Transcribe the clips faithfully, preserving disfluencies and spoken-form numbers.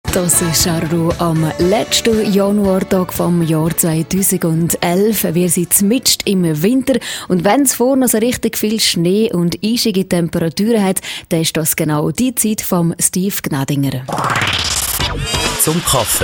Das ist Charro am letzten Januartag vom Jahr zweitausendelf. Wir sind mitten im Winter und wenn es vorne so richtig viel Schnee und eisige Temperaturen hat, dann ist das genau die Zeit vom Steve Gnadinger. Zum Kaffee.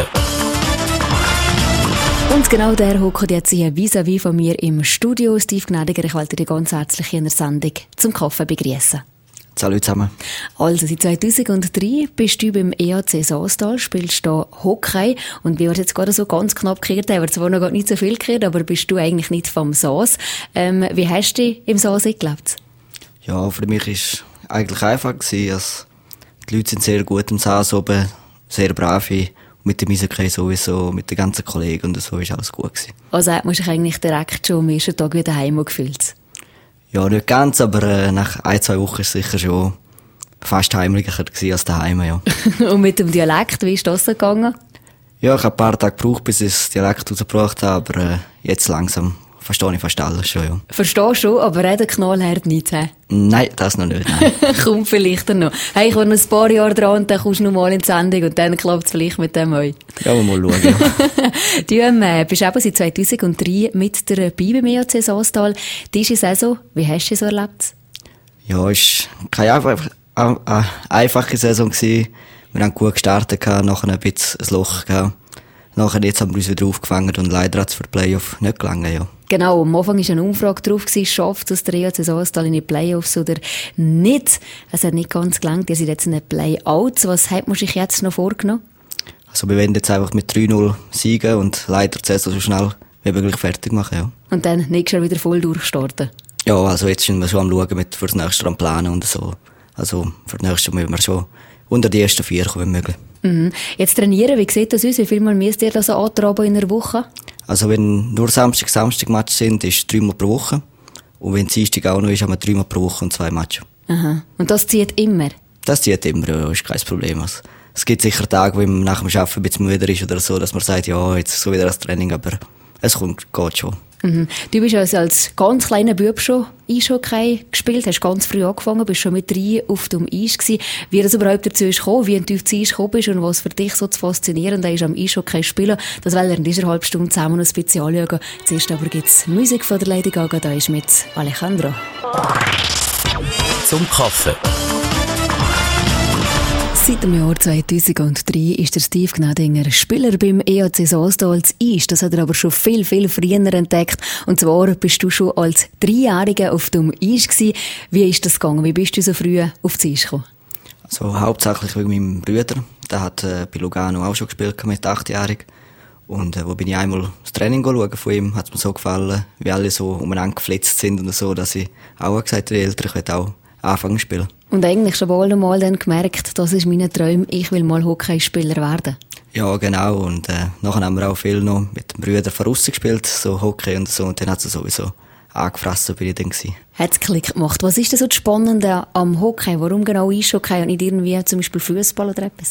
Und genau der hockt jetzt hier vis-à-vis von mir im Studio. Steve Gnadiger, ich wollte dich ganz herzlich in der Sendung zum Kaffee begrüßen. Salut zusammen. Also, seit zweitausenddrei bist du beim E A C Saastal, spielst da Hockey. Und wie wir jetzt gerade so ganz knapp gekriegt haben, wir zwar noch nicht so viel gekriegt, aber bist du eigentlich nicht vom Saas. Ähm, wie hast du dich im Saas gelebt? Ja, für mich war es eigentlich einfach gewesen, dass die Leute sind sehr gut im Saas oben, sehr brav. Mit dem Eishockey sowieso, mit den ganzen Kollegen und so ist alles gut gewesen. Also, hast du dich eigentlich direkt schon am ersten Tag wieder heim gefühlt? Ja, nicht ganz, aber äh, nach ein, zwei Wochen war es sicher schon fast heimlicher als daheim, ja. Und mit dem Dialekt, wie ist das so gegangen? Ja, ich habe ein paar Tage gebraucht, bis ich das Dialekt rausgebracht habe, aber äh, jetzt langsam verstehe ich fast alles schon, ja. Verstehst schon, aber reden knallhart nicht, hä? Nein, das noch nicht, nein. Kommt vielleicht noch. Hey, ich war noch ein paar Jahre dran und dann kommst du noch mal in die Sendung und dann klappt es vielleicht mit dem euch. Ja, mal schauen, ja. Du ähm, bist eben seit zweitausenddrei mit dabei beim E A C Saastal. Diese Saison, wie hast du sie so erlebt? Ja, es war keine einfach, äh, einfache Saison gewesen. Wir haben gut gestartet, nachher ein bisschen ein Loch gehabt. Nachher jetzt haben wir uns wieder aufgefangen und leider hat es für die Playoffs nicht gelangen, ja. Genau, am Anfang war eine Umfrage drauf, schafft es der E A C Saastal in die Playoffs oder nicht? Es hat nicht ganz gelangt, ihr seid jetzt in den Playouts. Was hat man sich jetzt noch vorgenommen? Also wir werden jetzt einfach mit drei null siegen und leider die Saison so schnell wie möglich fertig machen, ja. Und dann nächstes Jahr wieder voll durchstarten? Ja, also jetzt sind wir schon am Schauen mit für das nächste Jahr am Planen und so. Also für das nächste Jahr müssen wir schon unter die ersten vier kommen, wenn möglich. Mhm. Jetzt trainieren, wie sieht das aus? Wie viel Mal müsst ihr das antraben in einer Woche? Also wenn nur Samstag, Samstag Match sind, ist es dreimal pro Woche. Und wenn Dienstag auch noch ist, haben wir dreimal pro Woche und zwei Matches. Aha. Und das zieht immer? Das zieht immer, ja, ist kein Problem. Also, es gibt sicher Tage, wo man nach dem Arbeiten ein bisschen müder ist oder so, dass man sagt, ja, jetzt ist so wieder das Training, aber es kommt, geht schon. Mhm. Du bist also als ganz kleiner Bub schon Eishockey gespielt, hast ganz früh angefangen, bist schon mit drei auf dem Eis gewesen. Wie das überhaupt dazu ist gekommen, wie du auf das Eis gekommen bist und was für dich so das Faszinierende ist am Eishockey spielen, das wollen wir in dieser halben Stunde zusammen noch spezial schauen. Zuerst aber gibt es Musik von der Lady Gaga, da ist mit Alejandro. Zum Kaffee. Seit dem Jahr zweitausenddrei ist der Steve Gnadinger Spieler beim E A C Saastal als Eis. Das hat er aber schon viel, viel früher entdeckt. Und zwar bist du schon als Dreijähriger auf dem Eis gewesen. Wie ist das gegangen? Wie bist du so früh auf das Eis gekommen? Also hauptsächlich wegen meinem Bruder. Der hat äh, bei Lugano auch schon gespielt mit achtjährig. Und äh, wo bin ich einmal das Training schauen von ihm, hat es mir so gefallen, wie alle so umeinander geflitzt sind und so, dass ich auch gesagt habe, die Eltern, ich will auch anfangen zu spielen. Und eigentlich schon wohl einmal dann gemerkt, das ist mein Traum, ich will mal Hockeyspieler werden. Ja, genau. Und äh, nachher haben wir auch viel noch mit dem Bruder von aussen gespielt, so Hockey und so. Und dann hat es sowieso angefressen, bin ich dann gewesen. Hat es Klick gemacht. Was ist denn so das Spannende am Hockey? Warum genau Eishockey und nicht irgendwie zum Beispiel Fußball oder etwas?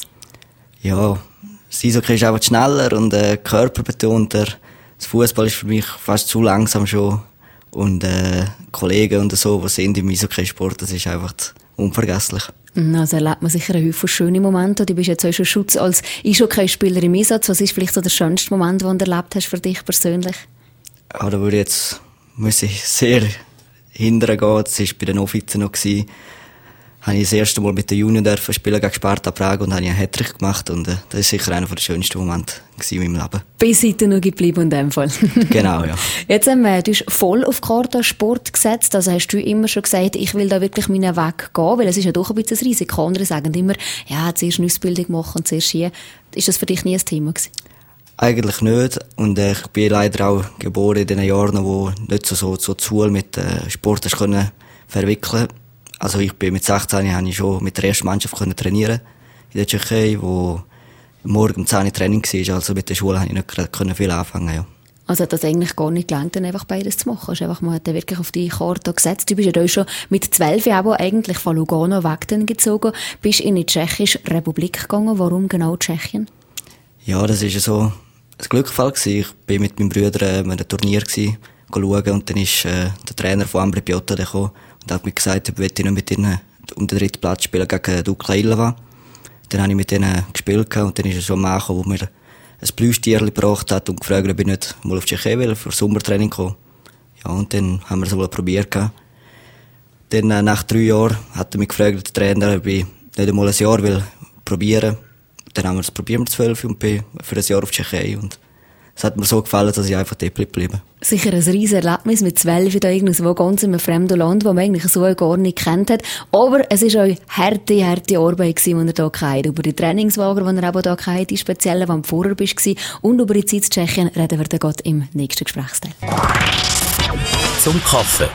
Ja, das Eishockey ist einfach schneller und äh, körperbetonter. Das Fußball ist für mich fast zu langsam schon. Und äh, Kollegen und so, die sind im Eishockey-Sport, das ist einfach unvergesslich. Also erlebt man sicher einen Haufen schöne Momente. Du bist jetzt auch schon Schutz als Eishockey-Spieler im Einsatz. Was ist vielleicht so der schönste Moment, den du erlebt hast für dich persönlich? Ja, da würde ich jetzt, muss ich sehr hindern gehen. Das war bei den Offizieren noch gewesen. Habe ich das erste Mal mit der Junior dürfen spielen gegen Sparta Prag und habe einen Hattrick gemacht und äh, das ist sicher einer der schönsten Momente in meinem Leben. Bis heute noch geblieben in dem Fall. Genau, ja. Jetzt haben wir, du hast voll auf Karte Sport gesetzt, also hast du immer schon gesagt, ich will da wirklich meinen Weg gehen, weil es ist ja doch ein bisschen ein Risiko. Andere sagen immer, ja, zuerst eine Ausbildung machen und zuerst hier. Ist das für dich nie ein Thema gewesen? Eigentlich nicht und äh, ich bin leider auch geboren in den Jahren, wo nicht so, so, so zu Schule mit äh, Sport hast können verwickeln. Also ich bin mit sechzehn habe ich schon mit der ersten Mannschaft können trainieren in der Tschechei, wo morgen um zehn Uhr Training war. Also mit der Schule habe ich nicht können viel anfangen. Ja. Also hat das eigentlich gar nicht gelangt, dann einfach beides zu machen? Hast einfach mal wirklich auf die Karte gesetzt. Du bist ja da schon mit zwölf Jahren eigentlich von Lugano weg gezogen, bist in die Tschechische Republik gegangen. Warum genau Tschechien? Ja, das war so ein Glücksfall gewesen. Ich bin mit meinem Bruder äh, an einem Turnier gewesen, schauen und dann ist äh, der Trainer von Ambri Piotta gekommen und hat mir gesagt, ich möchte nicht mit ihnen um den dritten Platz spielen gegen Dukla Ilva. Dann habe ich mit denen gespielt und dann ist es so ein Mann gekommen, der mir ein Plüschtierchen gebracht hat und gefragt, ob ich nicht mal auf die Tschechei will, für Sommertraining kommen. Ja, und dann haben wir es mal probiert. Dann, äh, nach drei Jahren, hat er mich gefragt, der Trainer, ob ich nicht einmal ein Jahr will probieren. Dann haben wir es probiert mit zwölf und bin für ein Jahr auf die Tschechei. Und es hat mir so gefallen, dass ich einfach dort geblieben. Sicher ein riesen Erlebnis mit zwölf da irgendwo ganz in einem fremden Land, das man eigentlich so gar nicht kennt hat. Aber es war auch harte, harte Arbeit, die er hier hatte. Über die Trainingswagen, die er eben hier hatte, die speziellen, die du vorher warst. Und über die Zeit in Tschechien reden wir dann gerade im nächsten Gesprächsteil. Zum Kaffee.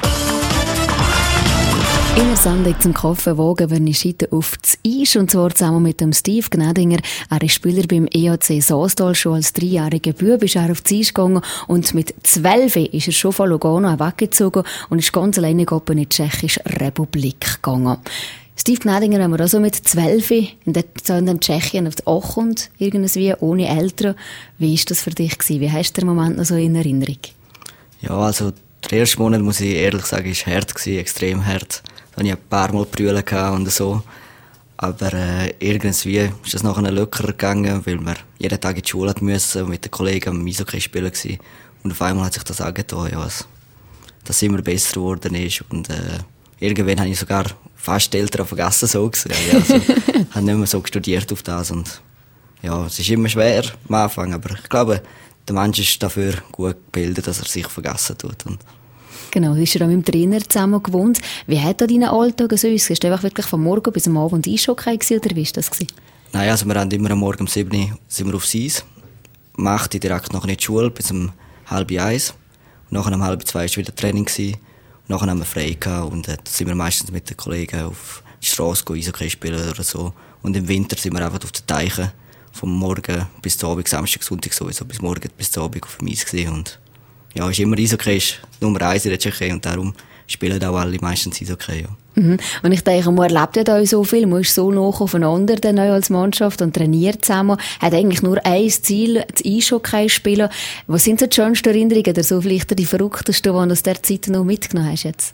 In der Sendung zum Kaffee wagen wir Nischita auf das Eis, und zwar zusammen mit dem Steve Gnadinger. Er ist Spieler beim E A C Saastal. Schon als dreijähriger Bub ist er auf das Eis gegangen und mit zwölf ist er schon von Lugano weggezogen und ist ganz alleine in die Tschechische Republik gegangen. Steve Gnadinger, wenn man also mit zwölf in der, so in dem Tschechien auf die acht kommt, irgendwie ohne Eltern, wie war das für dich gewesen? Wie hast du den Moment noch so in Erinnerung? Ja, also der erste Monat, muss ich ehrlich sagen, war hart gewesen, extrem hart. Da hatte ich ein paar Mal Brüllen und so. Aber äh, irgendwie ist es nachher lockerer gegangen, weil wir jeden Tag in die Schule mussten und mit den Kollegen am Eishockey spielen waren. Und auf einmal hat sich das angetan, ja, dass es immer besser geworden ist. Und äh, irgendwann habe ich sogar fast die Eltern vergessen, so gesehen. Also, habe nicht mehr so studiert auf das. Und ja, es ist immer schwer am Anfang, aber ich glaube, der Mensch ist dafür gut gebildet, dass er sich vergessen tut. Und genau, du hast ja auch mit dem Trainer zusammen gewohnt. Wie hat da dein Alltag so aus? Hast du einfach wirklich von morgen bis am Abend Eishockey gewesen, oder wie war das? Nein, also wir haben immer am Morgen um sieben Uhr sind wir aufs Eis. Um acht Uhr direkt noch in die Schule, bis um halb eins. Und nachher um halb zwei war wieder Training gewesen. Und nachher haben wir frei gehabt und äh, da sind wir meistens mit den Kollegen auf die Strasse Eishockey spielen oder so. Und im Winter sind wir einfach auf den Teichen vom Morgen bis zum Abend, Samstag, Sonntag sowieso, bis morgen bis zum Abend auf dem Eis gewesen. Und ja, ist immer Eishockey, ist Nummer eins in der Tschechei und darum spielen auch alle meistens Eishockey. Ja. Mhm. Und ich denke, man erlebt ja da so viel, man ist so nah aufeinander dann auch als Mannschaft und trainiert zusammen, hat eigentlich nur ein Ziel, das Eishockey spielen. Was sind so die schönsten Erinnerungen oder so vielleicht die verrücktesten, die du aus der Zeit noch mitgenommen hast jetzt?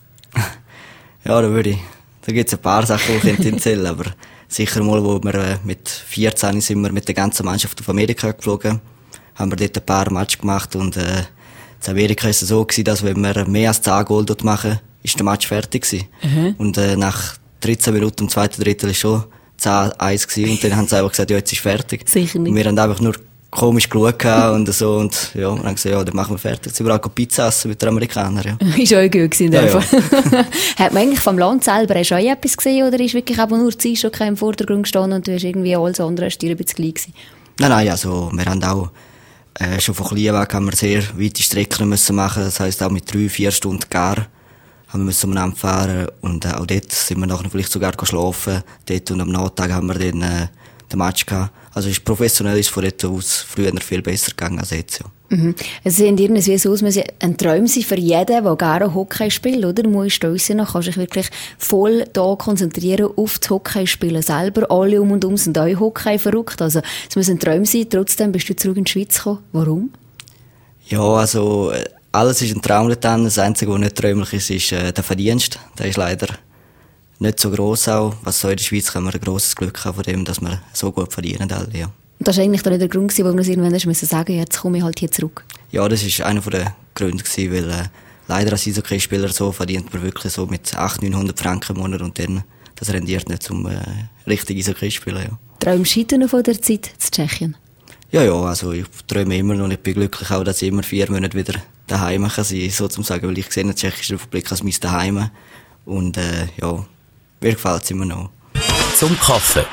Ja, da würde ich, da gibt es ein paar Sachen, die ich erzählen, aber sicher mal, wo wir äh, mit vierzehn sind wir mit der ganzen Mannschaft auf Amerika geflogen, haben wir dort ein paar Matches gemacht und äh, in Amerika war es so gewesen, dass wenn wir mehr als zehn Goal dort machen, ist der Match fertig gewesen. Mhm. Und äh, nach dreizehn Minuten im zweiten Drittel war schon zehn eins gewesen und dann haben sie einfach gesagt, ja, jetzt ist fertig. Sicher nicht. Und wir haben einfach nur komisch geschaut und so und ja, und haben gesagt, ja, dann machen wir fertig. Jetzt sind wir auch Pizza essen mit den Amerikanern, ja. Ist auch gut gewesen, ja, ja. Hat man eigentlich vom Land selber hast du auch etwas gesehen oder ist wirklich aber nur die Eishockey im Vordergrund gestanden und du hast irgendwie alles andere dir ein bisschen gleich gewesen? Nein, nein, also wir haben auch Äh, schon von klein weg haben wir sehr weite Strecken müssen machen. Das heisst, auch mit drei, vier Stunden gar haben wir müssen umeinander fahren. Und äh, auch dort sind wir nachher vielleicht sogar geschlafen. Dort und am Nachttag haben wir dann äh, den Match gehabt. Also ist professionell ist von dort aus früher viel besser gegangen als jetzt, ja. Mhm. Es sieht irgendwie so aus, man ein Traum sein für jeden, der gerne Hockey spielt, oder? Du musst stolz sein, kannst dich wirklich voll da konzentrieren auf das Hockeyspielen selber. Alle um und um sind auch Hockey verrückt. Also, es muss ein Traum sein. Trotzdem bist du zurück in die Schweiz gekommen. Warum? Ja, also, alles ist ein Traum dann. Das Einzige, was nicht träumlich ist, ist äh, der Verdienst. Der ist leider nicht so gross auch. Was so in der Schweiz haben wir ein grosses Glück haben von dem, dass wir so gut verdienen alle, ja. Und das war eigentlich dann der Grund, wo wir uns irgendwann müssen sagen, jetzt komme ich halt hier zurück. Ja, das war einer der Gründe, weil äh, leider als Eishockey-Spieler so verdient man wirklich so mit achthundert, neunhundert Franken im Monat und dann, das rendiert nicht zum äh, richtigen Eishockey spielen, ja. Träumst du noch von der Zeit in Tschechien? Ja, ja, also ich träume immer noch und ich bin glücklich auch, dass ich immer vier Monate wieder daheim kann sein, sozusagen, weil ich sehe in der Tschechischen Republik als mein Daheim und äh, ja, mir gefällt es immer noch. Zum Kaffee.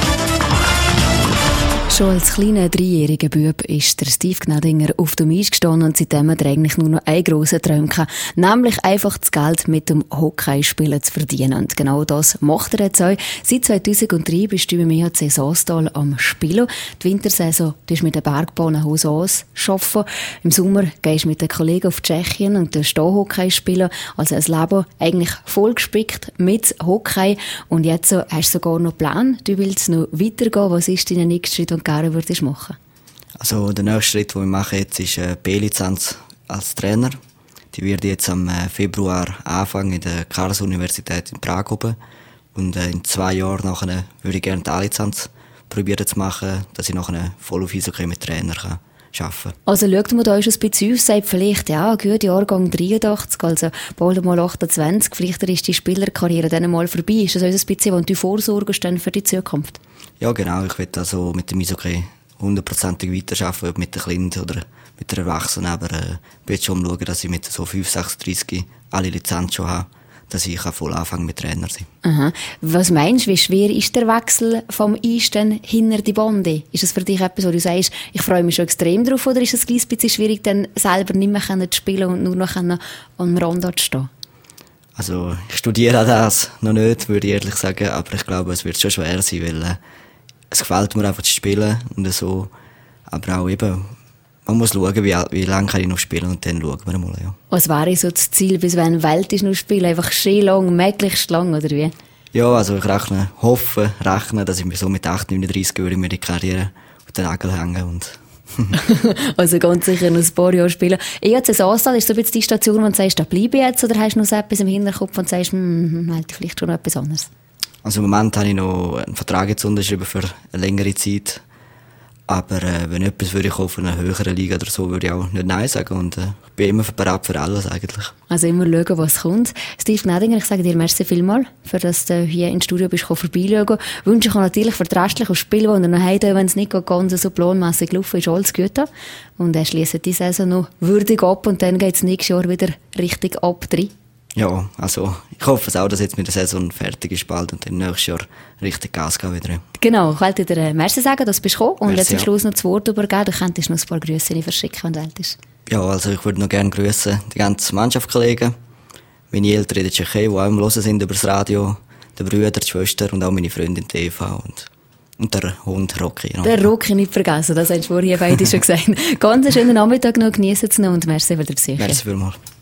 Schon als kleiner dreijähriger Bub ist der Steve Gnadinger auf dem Eis gestanden und seitdem hat er eigentlich nur noch einen grossen Traum gehabt, nämlich einfach das Geld mit dem Hockeyspielen zu verdienen. Und genau das macht er jetzt auch. Seit zweitausenddrei bist du beim E A C Saastal am Spielen. Die Wintersaison, du bist mit der Bergbahn Haus aus arbeiten. Im Sommer gehst du mit den Kollegen auf Tschechien und du Hockey spielen. Also ein Leben eigentlich vollgespickt mit Hockey. Und jetzt so, hast du sogar noch einen Plan. Du willst noch weitergehen. Was ist dein nächster Schritt, den du gerne würdest machen? Also der nächste Schritt, den ich mache jetzt, ist eine B-Lizenz als Trainer. Die wird jetzt am Februar anfangen in der Karls-Universität in Prag oben. Und in zwei Jahren nachher würde ich gerne die A-Lizenz probieren zu machen, dass ich nachher voll auf Eishockey mit Trainer kann arbeiten kann. Also schaut man da uns ein bisschen auf, sagt vielleicht, ja, gut, Jahrgang dreiundachtzig, also bald mal achtundzwanzig, vielleicht ist die Spielerkarriere dann mal vorbei. Ist das also ein bisschen, wo du vorsorgst dann für die Zukunft? Ja, genau. Ich will also mit dem Eishockey hundertprozentig weiterarbeiten, ob mit den Kindern oder mit den Erwachsenen. Aber äh, ich will schon schauen, dass ich mit so fünf, sechsunddreißig alle Lizenzen schon habe, dass ich voll anfangen mit Trainer sein. Aha. Was meinst du, wie schwer ist der Wechsel vom Eis dann hinter die Bande? Ist es für dich etwas, wo du sagst, ich freue mich schon extrem drauf, oder ist es ein bisschen schwierig, dann selber nicht mehr zu spielen und nur noch am Rand zu stehen? Also, ich studiere das noch nicht, würde ich ehrlich sagen, aber ich glaube, es wird schon schwer sein, weil äh, es gefällt mir einfach zu spielen und so. Aber auch eben, man muss schauen, wie, wie lange kann ich noch spielen und dann schauen wir mal, ja. Was wäre so das Ziel, bis wenn Welt ist noch spielen? Einfach schön lang, möglichst lang, oder wie? Ja, also ich rechne, hoffe, rechne, dass ich mir so mit achtunddreißig, neununddreißig würde mir die Karriere auf den Nagel hängen und also ganz sicher noch ein paar Jahre spielen. E C Saastal, ist so ein bisschen die Station, wo du sagst, da bleibe ich jetzt, oder hast du noch etwas im Hinterkopf und sagst, hm, halt vielleicht schon noch etwas anderes? Also im Moment habe ich noch einen Vertrag jetzt unterschrieben für eine längere Zeit. Aber äh, wenn etwas würde ich auf einer höheren Liga oder so, würde ich auch nicht Nein sagen. Und äh, ich bin immer bereit für alles eigentlich. Also immer schauen, was kommt. Steve Gnädinger, ich sage dir merci vielmals, für dass du hier ins Studio bist, vorbeischauen. Wünsche ich auch natürlich für das restliche Spiel, das ihr noch habt, wenn es nicht ganz so planmässig laufen ist, alles Gute. Und er schließt die Saison noch würdig ab und dann geht es nächstes Jahr wieder richtig ab drin. Ja, also ich hoffe es auch, dass jetzt mit der Saison fertig ist bald und dann nächstes Jahr richtig Gas geben wieder. Genau, ich wollte dir merci sagen, dass du bist gekommen und merci, jetzt am Schluss noch das Wort übergeben. Du könntest noch ein paar Grüße verschicken, wenn du ältest. Ja, also ich würde noch gerne grüßen die ganzen Mannschaftskollegen, meine Eltern in der Tschechei, die auch im Hören sind über das Radio, die Brüder, die Schwester und auch meine Freundin die Eva und Und der Hund Rocky. Noch. Der Rocky nicht vergessen, das hast du vorhin beide schon gesagt. Ganz einen schönen Nachmittag noch, genießen es noch und merci für den Besuch. Merci vielmals.